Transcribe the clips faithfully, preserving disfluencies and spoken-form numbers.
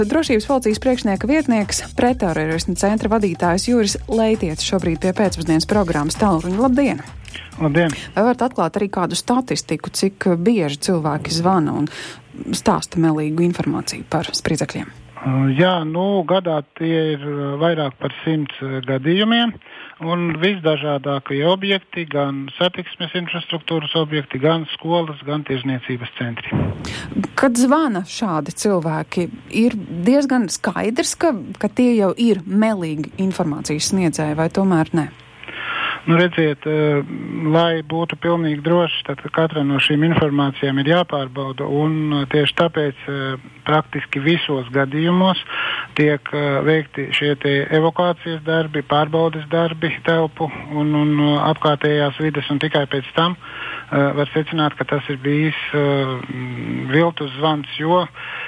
Drošības policijas priekšnieka vietnieks, pretterorisma centra vadītājs Juris Leitietis šobrīd pie pēcpusdienas programmas Tālruņa. Labdien! Labdien! Vai varat atklāt arī kādu statistiku, cik bieži cilvēki zvana un stāsta melīgu informāciju par spridzekļiem? Jā, nu, gadā tie ir vairāk par simts gadījumiem, un visdažādākie objekti, gan satiksmes infrastruktūras objekti, gan skolas, gan tirzniecības centri. Kad zvana šādi cilvēki, ir diezgan skaidrs, ka, ka tie jau ir melīgi informācijas sniedzēji, vai tomēr ne? Nu, redziet, lai būtu pilnīgi droši, tad katra no šīm informācijām ir jāpārbauda, un tieši tāpēc praktiski visos gadījumos tiek veikti šie te evakuācijas darbi, pārbaudes darbi telpu un, un apkārtējās vides, un tikai pēc tam var secināt, ka tas ir bijis viltus zvans, jo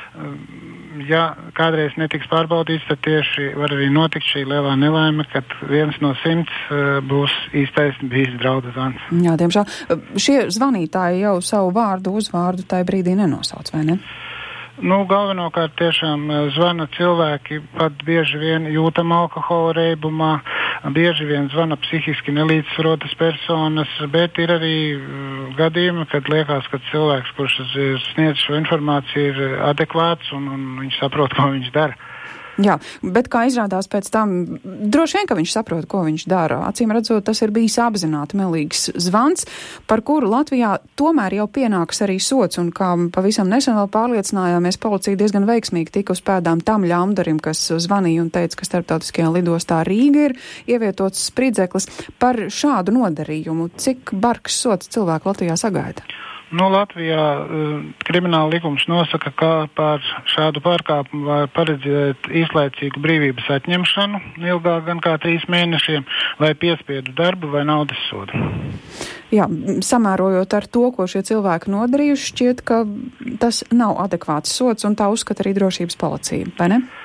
ja kādreiz netiks pārbaudīts, tad tieši var arī notikt šī lielā nelaime, kad viens no simts uh, būs īstais bijis draudu zvans. Jā, diemžēl. Šie zvanītāji jau savu vārdu, uzvārdu tajā brīdī nenosauc, vai ne? Nu, galvenokārt tiešām zvana cilvēki, pat bieži vien jūtam alkohola reibumā, bieži vien zvana psihiski nelīdzsvarotas personas, bet ir arī gadījumi, kad liekas, ka cilvēks, kurš sniedz šo informāciju, ir adekvāts un, un viņš saprot, ko viņš dara. Jā, bet kā izrādās pēc tam, droši vien, ka viņš saprot, ko viņš dara. Acīm redzot, tas ir bijis apzināti melīgs zvans, par kuru Latvijā tomēr jau pienāks arī sots, un kā pavisam nesen vēl pārliecinājāmies, policija diezgan veiksmīgi tika uz pēdām tam ļaundarim, kas zvanīja un teica, ka starptautiskajā lidostā Rīga ir ievietots spridzeklis. Par šādu nodarījumu, cik bargs sots cilvēku Latvijā sagaida? Nu, Latvijā uh, krimināla likums nosaka, ka par šādu pārkāpumu var paredzēt īslaicīgu brīvības atņemšanu ilgāk gan kā trīs mēnešiem, vai piespiedu darbu vai naudas sodu. Jā, samērojot ar to, ko šie cilvēki nodarījuši, šķiet, ka tas nav adekvāts sods, un tā uzskata arī drošības policija, vai ne?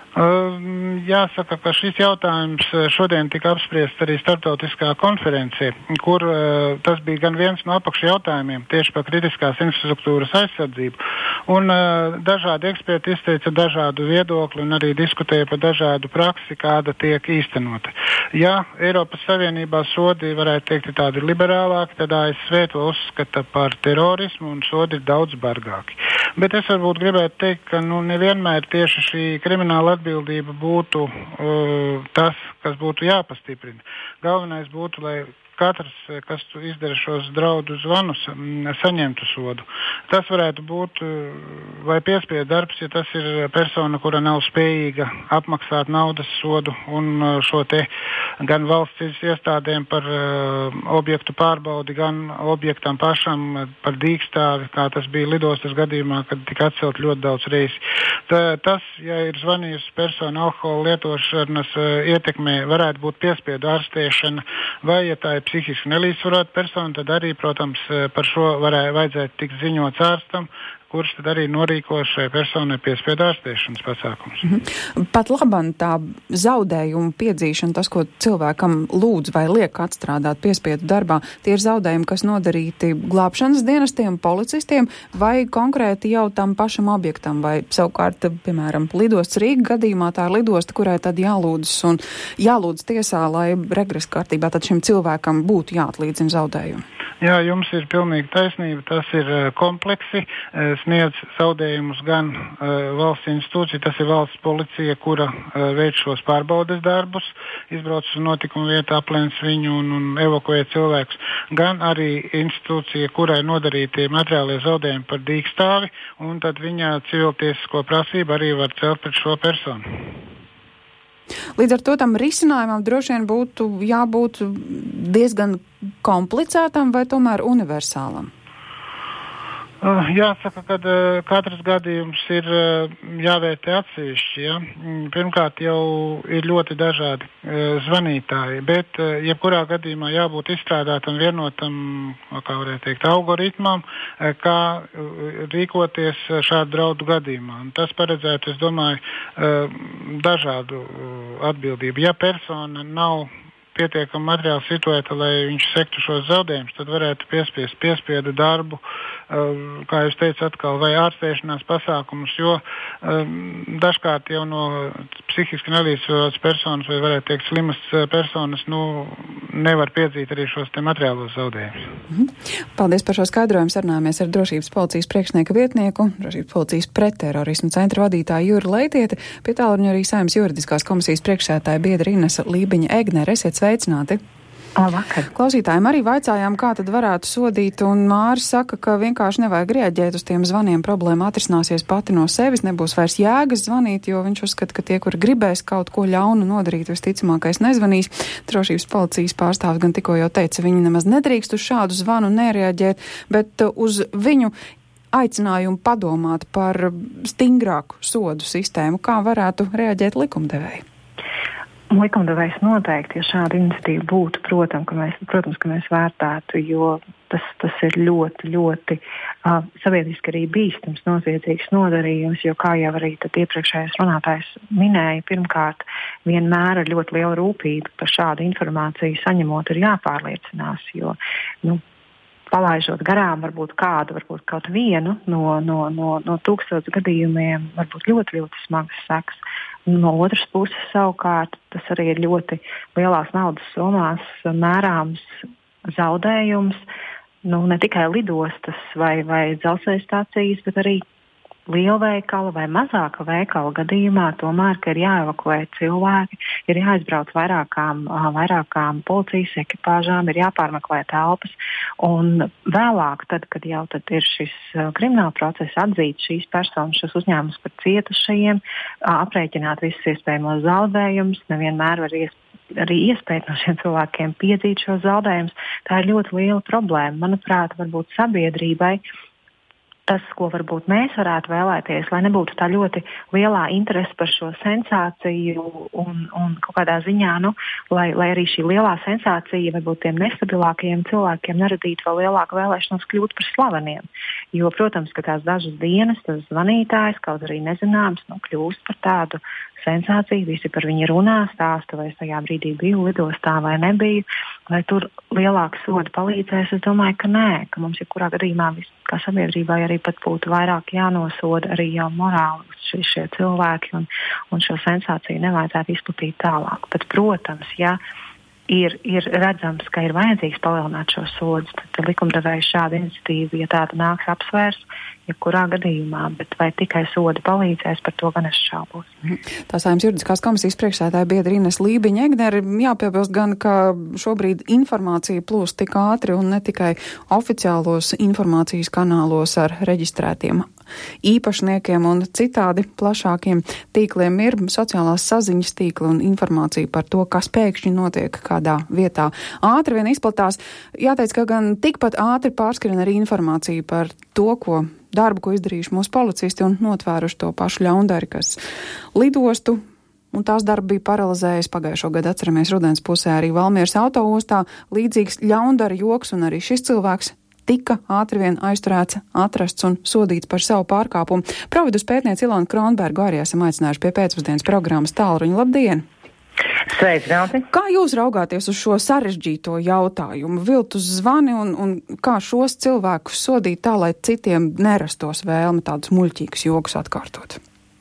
Uh, jāsaka, ka šis jautājums šodien tika apspriests arī starptautiskā konferencē, kur uh, tas bija gan viens no apakšu jautājumiem tieši par kritiskās infrastruktūras aizsardzību. Un uh, dažādi eksperti izteica dažādu viedokli un arī diskutēja par dažādu praksi, kāda tiek īstenota. Ja Eiropas Savienībā sodi, varētu teikt, ir tādi liberālāki, tad A S V to uzskata par terorismu un sodi ir daudz bargāki. Bet es varbūt gribētu teikt, ka nu, nevienmēr tieši šī krimināla atbildība būtu uh, tas, kas būtu jāpastiprina. Galvenais būtu, lai katrs, kas izdara šos draudu zvanus, saņemtu sodu. Tas varētu būt vai piespiedu darbs, ja tas ir persona, kura nav spējīga apmaksāt naudas sodu un šo te gan valsts iestādēm par uh, objektu pārbaudi, gan objektam pašam par dīkstāvi, kā tas bija lidostas gadījumā, kad tika atcelt ļoti daudz reisi. Tā, tas, ja ir zvanījusi persona alkohola lietošanas uh, ietekmē, varētu būt piespiedu ārstēšana, vai, ja tā ir psihiski nelīdzsvarota persona, tad arī, protams, par šo varētu vajadzētu tikt ziņots ārstam, kurš tad arī norīko šai personai piespiedu ārstēšanas pasākums. Mm-hmm. Pat labam tā zaudējuma piedzīšana, tas, ko cilvēkam lūdz vai liek atstrādāt piespiedu darbā, tie ir zaudējumi, kas nodarīti glābšanas dienestiem, policistiem vai konkrēti jau tam pašam objektam, vai savukārt, piemēram, lidostas Rīga gadījumā tā ir lidosta, kurai tad jālūdz un jālūdz tiesā, lai regresa kārtībā tad šim cilvēkam būtu jāatlīdzina zaudējumi. Jā, jums ir pilnīgi taisnība, tas ir uh, kompleksi, uh, sniedz zaudējumus gan uh, valsts institūcija, tas ir valsts policija, kura uh, veic šos pārbaudes darbus, izbrauc uz notikumu vietu, aplēns viņu un, un evakuē cilvēkus, gan arī institūcija, kurai nodarītie materiālie zaudējumi par dīkstāvi, un tad viņa civiltiesisko prasību arī var celt pret šo personu. Līdz ar to tam risinājumam droši vien būtu jābūt diezgan komplicētam vai tomēr universālam? Uh, jāsaka, ka uh, katrs gadījums ir uh, jāvērtē atsevišķi. Ja? Pirmkārt, jau ir ļoti dažādi uh, zvanītāji, bet uh, jebkurā gadījumā jābūt izstrādātam vienotam, kā varētu teikt, algoritmam, uh, kā uh, rīkoties šādu draudu gadījumā. Un tas paredzētu, es domāju, uh, dažādu uh, atbildību. Ja persona nav pietiekami materiāli situēta, lai viņš sektu šos zaudējumus, tad varētu piespiest piespiedu darbu, kā jūs teicat, atkal, vai ārstēšanās pasākumus, jo dažkārt jau no psihiski nelīdzsvarotas personas vai varētu teikt slimas personas, nu, nevar piedzīt arī šos te materiālos zaudējumus. Mhm. Paldies par šo skaidrojumu. Sarunājamies ar Drošības policijas priekšnieka vietnieku, Drošības policijas pretterorismu centra vadītāju Juri Leitieti, pie tālruņa arī Saeimas juridiskās komisijas priekšsēdētāja biedra Inese Lībiņa-Egnere. Esiet sveicināti! Labvakar. Klausītājiem arī vaicājām, kā tad varētu sodīt, un Māris saka, ka vienkārši nevajag reaģēt uz tiem zvaniem, problēma atrisināsies pati no sevis, nebūs vairs jēgas zvanīt, jo viņš uzskata, ka tie, kuri gribēs kaut ko ļaunu nodarīt, visticamākais nezvanīs. Drošības policijas pārstāvs gan tikko jau teica, viņi nemaz nedrīkst uz šādu zvanu nereaģēt, bet uz viņu aicinājumu padomāt par stingrāku sodu sistēmu, kā varētu reaģēt likumdevēji. Likumdevējs noteikti, ja šāda iniciatīva būtu, protams, ka mēs, protams, ka mēs vērtētu, jo tas, tas ir ļoti, ļoti uh, sabiedriski arī bīstams, noziedzīgs nodarījums, jo, kā jau arī tad iepriekšējais runātājs minēja, pirmkārt, vienmēr ar ļoti lielu rūpību par šādu informāciju saņemot ir jāpārliecinās, jo, nu, palaižot garām varbūt kādu, varbūt kaut vienu no, no, no, no tūkstotis gadījumiem, varbūt ļoti, ļoti smagas sekas. No otras puses savukārt tas arī ir ļoti lielās naudas summās mērāms zaudējums, nu, ne tikai lidostas vai, vai dzelzceļa stācijas, bet arī lielveikala vai mazāka veikala gadījumā tomēr, ka ir jāevakuē cilvēki, ir jāizbrauc vairākām, vairākām policijas ekipāžām, ir jāpārmeklē telpas, un vēlāk, tad, kad jau tad ir šis krimināla process, atzīt šīs personas, šos uzņēmumus par cietušajiem, aprēķināt visus iespējamos zaudējumus, nevienmēr var iespējams arī iespēt no šiem cilvēkiem piedzīt šos zaudējumus. Tā ir ļoti liela problēma. Manuprāt, varbūt sabiedrībai tas, ko varbūt mēs varētu vēlēties, lai nebūtu tā ļoti lielā interese par šo sensāciju un, un kaut kādā ziņā, nu, lai, lai arī šī lielā sensācija varbūt tiem nestabilākajiem cilvēkiem neradītu vēl lielāku vēlēšanos kļūt par slaveniem. Jo, protams, ka tās dažas dienas, tas zvanītājs, kaut arī nezināms, nu, kļūst par tādu sensāciju, visi par viņu runā, stāsta, vai es tajā brīdī biju lidostā vai nebiju, vai tur lielāks soda palīdzēs. Es domāju, ka nē, ka mums jebkurā gadījumā vis, kā sabiedrībai arī pat būtu vairāk jānosoda arī jau morāli šie, šie cilvēki un, un šo sensāciju nevajadzētu izplatīt tālāk. Bet, protams, ja ir, ir redzams, ka ir vajadzīgs palielināt šo sodus, tad likumdevējs šādu iniciatīvu, ja tāda nāks, apsvērs, jebkurā gadījumā, bet vai tikai sodi palīdzēs, par to gan es šaubos. Tā Saeimas juridiskās komisijas priekšsēdētāja biedra Inese Lībiņa-Egnere. Jāpiebilst gan, ka šobrīd informācija plūst tik ātri un ne tikai oficiālos informācijas kanālos ar reģistrētiem īpašniekiem un citādi plašākiem tīkliem ir sociālās saziņas tīkli un informācija par to, kas pēkšņi notiek kādā vietā. Ātri vien izplatās. Jāteic, ka gan tikpat ātri pārskrien arī informācija par to, ko darbu, ko izdarījuši mūsu policisti un notvēruši to pašu ļaundari, kas lidostu. Un tās darba bija paralizējis pagājušo gadu, atceramies, rudens pusē arī Valmieras autoostā. Līdzīgs ļaundara joks, un arī šis cilvēks tika ātri vien aizturēts, atrasts un sodīts par savu pārkāpumu. Providus pētniece Ilona Kronbergu arī esam aicinājuši pie pēcpusdienas programmas Tālruņa. Labdien! Sveicināti! Kā jūs raugāties uz šo sarežģīto jautājumu? Viltus zvani un, un kā šos cilvēkus sodīt tā, lai citiem nerastos vēlme tādus muļķīgus jokus atkārtot?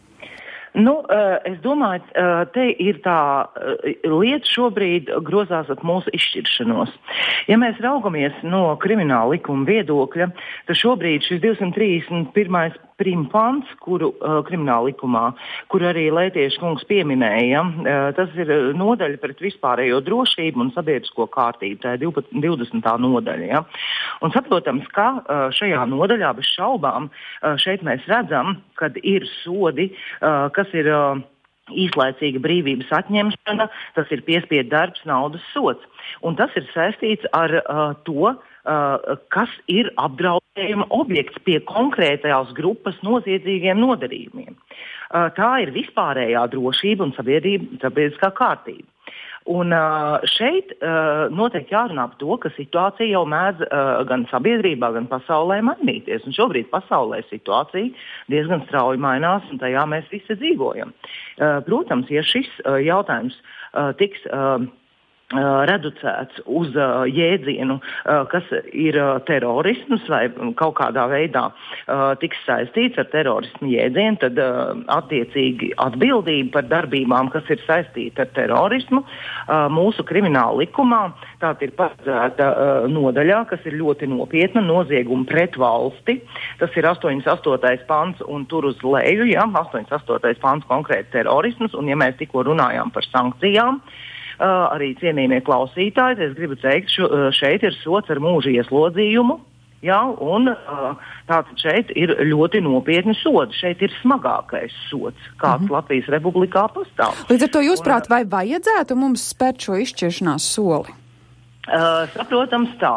Nu, es domāju, te ir tā lieta šobrīd grozās ap mūsu izšķiršanos. Ja mēs raugamies no krimināla likuma viedokļa, tad šobrīd šis divsimt trīsdesmit pirmais prim pants, kuru uh, krimināla likumā, kur arī Leitieša kungs pieminēja, uh, tas ir nodaļa pret vispārējo drošību un sabiedrisko kārtību, tā ir divdesmitā nodaļa. Ja? Un saprotams, ka uh, šajā nodaļā bez šaubām uh, šeit mēs redzam, kad ir sodi, uh, kas ir uh, īslaicīga brīvības atņemšana, tas ir piespiedu darbs, naudas sods. Un tas ir saistīts ar uh, to, uh, kas ir apdraudējuma objekts pie konkrētajās grupas noziedzīgiem nodarījumiem. Uh, tā ir vispārējā drošība un sabiedriskā kārtība. Un uh, šeit uh, noteikti jārunā par to, ka situācija jau mēdz uh, gan sabiedrībā, gan pasaulē mainīties. Un šobrīd pasaulē situācija diezgan strauji mainās, un tajā mēs visi dzīvojam. Uh, protams, ja šis uh, jautājums uh, tiks uh, reducēts uz uh, jēdzienu, uh, kas ir uh, terorisms vai kaut kādā veidā uh, tiks saistīts ar terorismu jēdzienu, tad uh, attiecīgi atbildība par darbībām, kas ir saistīta ar terorismu, uh, mūsu krimināla likumā tātad ir paredzēta uh, nodaļā, kas ir ļoti nopietna, nozieguma pret valsti. Tas ir astoņdesmit astotais pants un tur uz leju, ja, astoņdesmit astotais pants konkrēti terorisms, un ja mēs tikko runājām par sankcijām, Uh, arī cienījamie klausītāji, es gribu teikt, šo, uh, šeit ir sots ar mūža ieslodzījumu, jā, un uh, tātad šeit ir ļoti nopietni sodi. Šeit ir smagākais sots, kāds mm-hmm. Latvijas Republikā pastāv. Līdz ar to jūs prāt, vai vajadzētu mums spērt šo izšķiršanās soli? Uh, saprotams tā.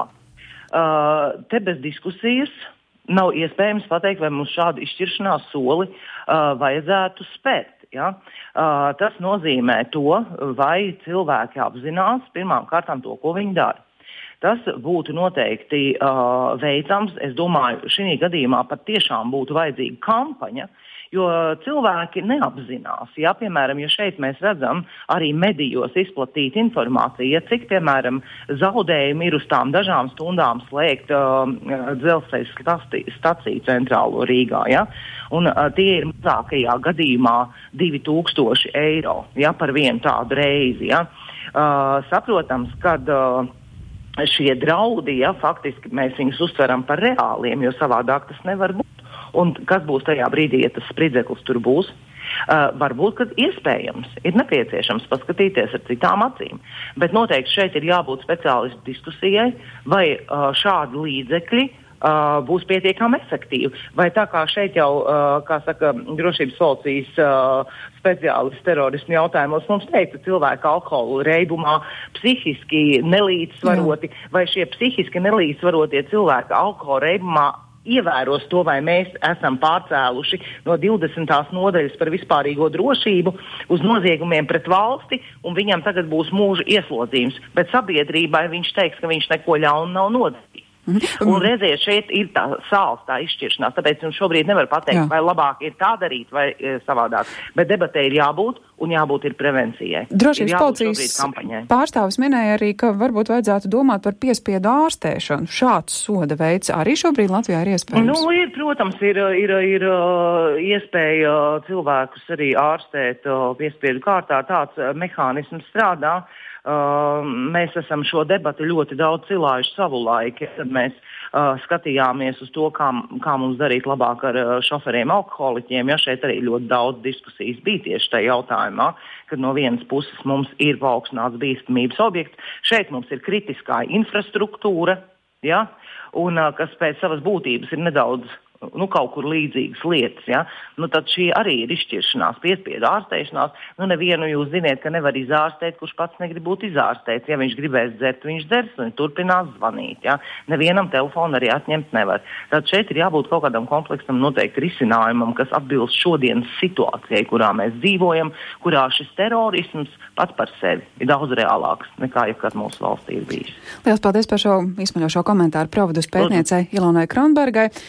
Uh, te bez diskusijas nav iespējams pateikt, vai mums šādu izšķiršanās soli uh, vajadzētu spērt. Ja? Uh, tas nozīmē to, vai cilvēki apzinās pirmām kārtām to, ko viņi dara. Tas būtu noteikti uh, veicams. Es domāju, šī gadījumā pat tiešām būtu vajadzīga kampaņa, jo cilvēki neapzinās. Ja, piemēram, ja šeit mēs redzam arī medijos izplatīt informāciju, ja cik, piemēram, zaudējumi ir uz tām dažām stundām slēgt uh, dzelzceļa staciju centrālo Rīgā, ja, un uh, tie ir mazākajā gadījumā divi tūkstoši eiro, ja, par vienu tādu reizi. Ja. Uh, saprotams, kad uh, šie draudi, ja, faktiski mēs viņus uztveram par reāliem, jo savādāk tas nevar būt. Un kas būs tajā brīdī, ja tas spridzeklis tur būs? Uh, varbūt, ka iespējams ir nepieciešams paskatīties ar citām acīm. Bet noteikti šeit ir jābūt speciālistu diskusijai, vai uh, šādi līdzekļi uh, būs pietiekami efektīvi. Vai tā kā šeit jau, uh, kā saka, drošības policijas uh, speciālisti terorismu jautājumos mums teica, cilvēki alkoholu reibumā psihiski nelīdzsvaroti, Jā. Vai šie psihiski nelīdzsvarotie cilvēki alkoholu reibumā ievēros to, vai mēs esam pārcēluši no divdesmitās nodaļas par vispārīgo drošību uz noziegumiem pret valsti, un viņam tagad būs mūža ieslodzījums. Bet sabiedrībai viņš teiks, ka viņš neko ļaunu nav nodarījis. Mm-hmm. Un redziet, šeit ir tā sāls, tā izšķiršanās, tāpēc jums šobrīd nevar pateikt, Jā. Vai labāk ir tā darīt, vai e, savādāk. Bet debatē ir jābūt, un jābūt ir prevencijai. Drošības policijas pārstāvis minēja arī, ka varbūt vajadzētu domāt par piespiedu ārstēšanu. Šāds soda veids arī šobrīd Latvijā ir iespējams? Nu, ir, protams, ir, ir, ir iespēja cilvēkus arī ārstēt piespiedu kārtā. Tāds mehānisms strādā. Uh, mēs esam šo debatu ļoti daudz cilājuši savu laiku, kad mēs uh, skatījāmies uz to, kā, kā mums darīt labāk ar uh, šoferiem alkoholiķiem. Ja šeit arī ļoti daudz diskusijas bija tieši tajā jautājumā, kad no vienas puses mums ir paaugstināts bīstamības objekts, šeit mums ir kritiskā infrastruktūra, ja, un uh, kas pēc savas būtības ir nedaudz nu, kaut kur līdzīgas lietas, ja? Nu, tad šī arī ir izšķiršanās, piespiedu ārstēšanās. Nu, nevienu jūs ziniet, ka nevar izārstēt, kurš pats negrib būt izārstēts. Ja viņš gribēs dzert, viņš dzers un turpinās zvanīt, ja? Nevienam telefonu arī atņemt nevar. Tad šeit ir jābūt kaut kādam kompleksam noteikti risinājumam, kas atbilst šodienas situācijai, kurā mēs dzīvojam, kurā šis terorisms pats par sevi ir daudz reālāks nekā jebkad mūsu valstī ir bijis. Lielas paldies par šo izsmaļošo komentāru provados pētniecei Ilonai Kronbergai.